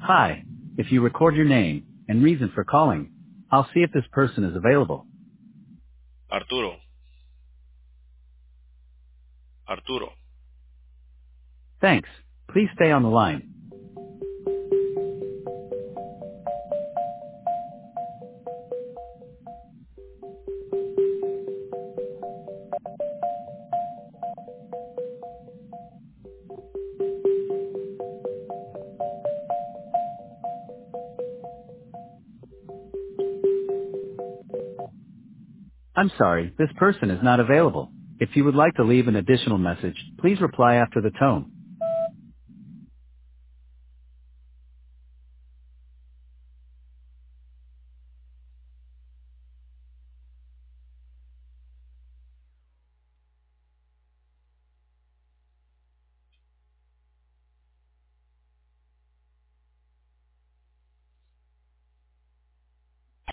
Hi. If you record your name and reason for calling, I'll see if this person is available. Arturo. Arturo. Thanks. Please stay on the line. I'm sorry, this person is not available. If you would like to leave an additional message, please reply after the tone.